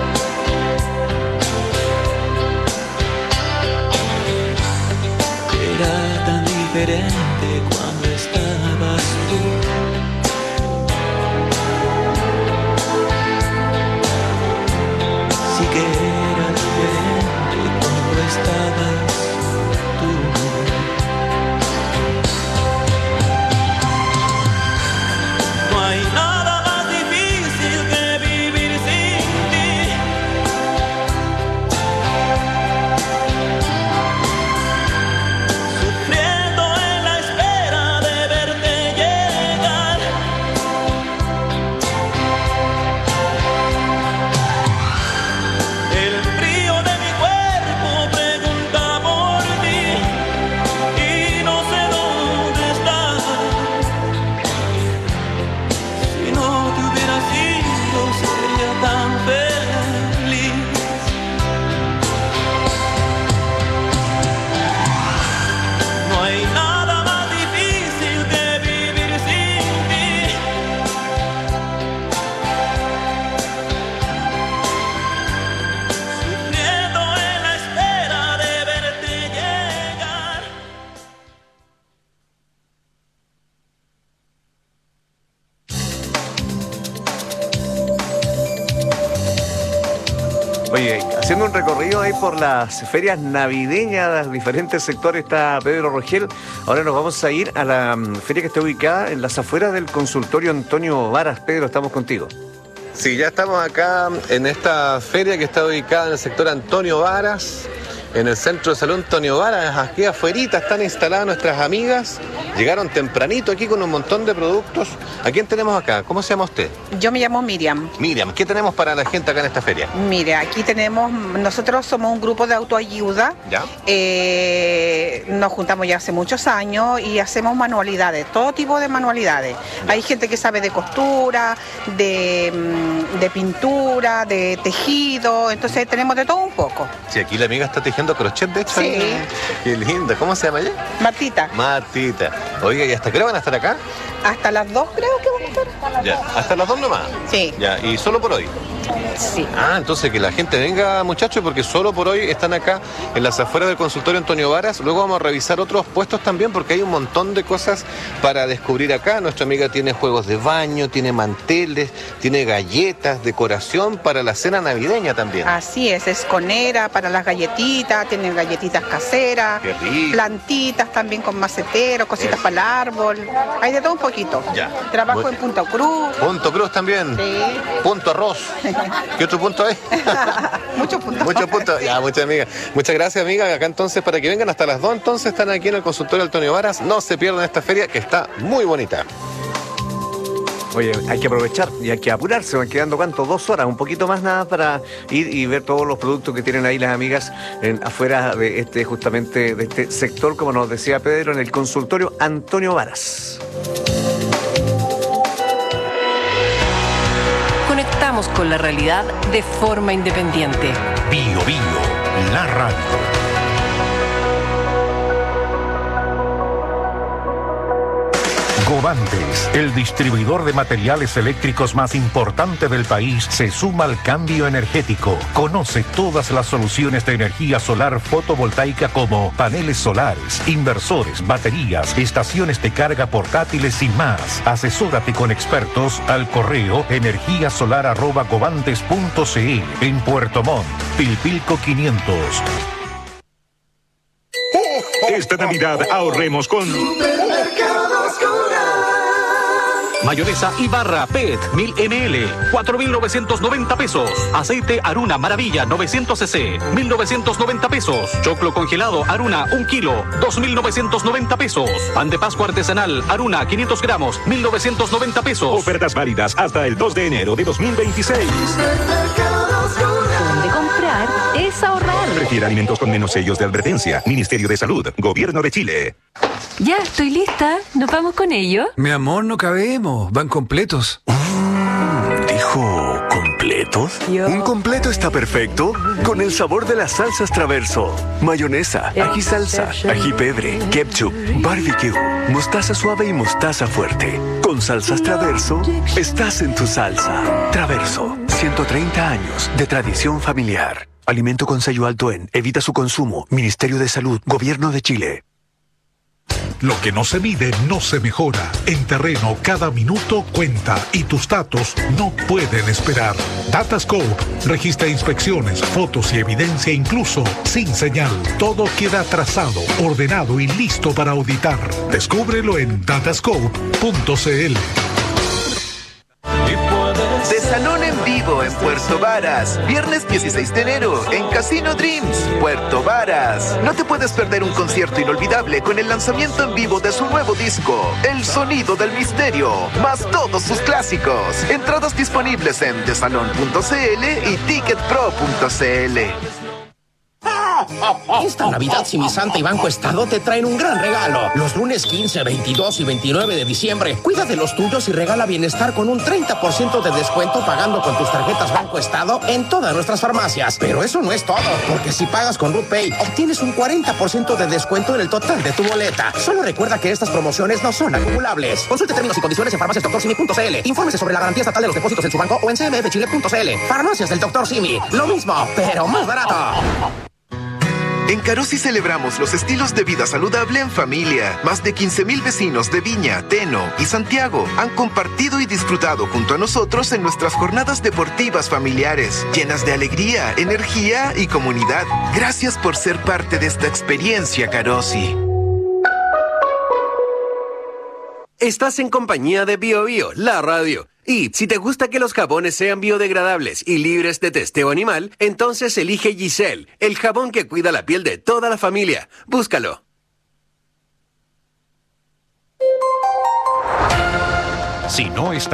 Era tan diferente cuando estabas tú. Sí que era diferente cuando estabas tú. No hay nada más difícil que vivir sin ti. Sufriendo en la espera de verte llegar. El frío de mi cuerpo pregunta por ti y no sé dónde estás. Si no te hubieras ido sería tan feliz. No hay nada más difícil que vivir sin ti. Sufriendo en la espera de verte llegar. Oye, haciendo un recorrido ahí por las ferias navideñas de los diferentes sectores está Pedro Rogel. Ahora nos vamos a ir a la mm, feria que está ubicada en las afueras del consultorio Antonio Varas. Pedro, estamos contigo. Sí, ya estamos acá en esta feria que está ubicada en el sector Antonio Varas. en el Centro de Salud Antonio Varas, aquí afuera están instaladas nuestras amigas. Llegaron tempranito aquí con un montón de productos. ¿A quién tenemos acá? ¿Cómo se llama usted? Yo me llamo Miriam. Miriam, ¿qué tenemos para la gente acá en esta feria? Mire, aquí tenemos, nosotros somos un grupo de autoayuda. ¿Ya? Eh, nos juntamos ya hace muchos años y hacemos manualidades, todo tipo de manualidades. Hay gente que sabe de costura, de, de pintura, de tejido, entonces tenemos de todo un poco. Sí, aquí la amiga está tejiendo crochet, de hecho. Sí. Qué linda. ¿Cómo se llama ella? Martita. Martita. Oiga, ¿y hasta qué hora van a estar acá? Hasta las dos creo que vamos a estar. Ya, hasta las dos nomás. Sí. Ya, y solo por hoy. Sí. Ah, entonces que la gente venga, muchachos, porque solo por hoy están acá en las afueras del consultorio Antonio Varas. Luego vamos a revisar otros puestos también, porque hay un montón de cosas para descubrir acá. Nuestra amiga tiene juegos de baño, tiene manteles, tiene galletas, decoración para la cena navideña también. Así es, es conera para las galletitas, tienen galletitas caseras, Qué rico. plantitas también con maceteros, cositas Eso. para el árbol. Hay de todo un poquito. Ya. Trabajo Muy- en Punto Cruz. Punto Cruz también. Sí. Punto Arroz. ¿Qué otro punto hay? Muchos puntos. Muchos puntos. Ya, muchas amigas. Muchas gracias, amiga. Acá entonces, para que vengan hasta las dos, entonces están aquí en el consultorio Antonio Varas. No se pierdan esta feria que está muy bonita. Oye, hay que aprovechar y hay que apurarse, van quedando cuánto, dos horas, un poquito más nada para ir y ver todos los productos que tienen ahí las amigas en, afuera de este, justamente, de este sector, como nos decía Pedro, en el consultorio Antonio Varas. Conectamos con la realidad de forma independiente. Bio Bio, la radio. Govantes, el distribuidor de materiales eléctricos más importante del país, se suma al cambio energético. Conoce todas las soluciones de energía solar fotovoltaica como paneles solares, inversores, baterías, estaciones de carga portátiles y más. Asesórate con expertos al correo energíasolar arroba govantes punto cl en Puerto Montt, Pilpilco quinientos. Esta Navidad ahorremos con mayonesa Ibarra P E T mil mililitros, cuatro mil novecientos noventa pesos. Aceite Aruna Maravilla novecientos cc, mil novecientos noventa pesos. Choclo congelado Aruna un kilo, dos mil novecientos noventa pesos. Pan de Pascua artesanal Aruna quinientos gramos, mil novecientos noventa pesos. Ofertas válidas hasta el dos de enero de dos mil veintiséis. Donde comprar es ahorrar. Prefiere alimentos con menos sellos de advertencia. Ministerio de Salud, Gobierno de Chile. Ya, estoy lista. ¿Nos vamos con ello? Mi amor, no cabemos. Van completos. ¿Dijo completos? Un completo está perfecto con el sabor de las salsas Traverso. Mayonesa, ají salsa, ají pebre, ketchup, barbecue, mostaza suave y mostaza fuerte. Con salsas Traverso, estás en tu salsa. Traverso, ciento treinta años de tradición familiar. Alimento con sello alto en Evita su consumo. Ministerio de Salud, Gobierno de Chile. Lo que no se mide no se mejora. En terreno, cada minuto cuenta y tus datos no pueden esperar. Datascope registra inspecciones, fotos y evidencia incluso sin señal. Todo queda trazado, ordenado y listo para auditar. Descúbrelo en datascope punto cl. Desalón en vivo en Puerto Varas. Viernes dieciséis de enero en Casino Dreams, Puerto Varas. No te puedes perder un concierto inolvidable con el lanzamiento en vivo de su nuevo disco, El Sonido del Misterio, más todos sus clásicos. Entradas disponibles en desalón punto cl y ticketpro punto cl. Esta Navidad, Simi Santa y Banco Estado te traen un gran regalo. Los lunes quince, veintidós y veintinueve de diciembre, cuida de los tuyos y regala bienestar con un treinta por ciento de descuento pagando con tus tarjetas Banco Estado en todas nuestras farmacias. Pero eso no es todo, porque si pagas con RuPay, obtienes un cuarenta por ciento de descuento en el total de tu boleta. Solo recuerda que estas promociones no son acumulables. Consulte términos y condiciones en farmacias doctor simi punto cl. Infórmese sobre la garantía estatal de los depósitos en su banco o en c m f chile punto cl. Farmacias del doctor Simi. Lo mismo, pero más barato. En Carosi celebramos los estilos de vida saludable en familia. Más de quince mil vecinos de Viña, Teno y Santiago han compartido y disfrutado junto a nosotros en nuestras jornadas deportivas familiares, llenas de alegría, energía y comunidad. Gracias por ser parte de esta experiencia, Carosi. Estás en compañía de Bio Bio, la radio. Y si te gusta que los jabones sean biodegradables y libres de testeo animal, entonces elige Giselle, el jabón que cuida la piel de toda la familia. Búscalo. Si no está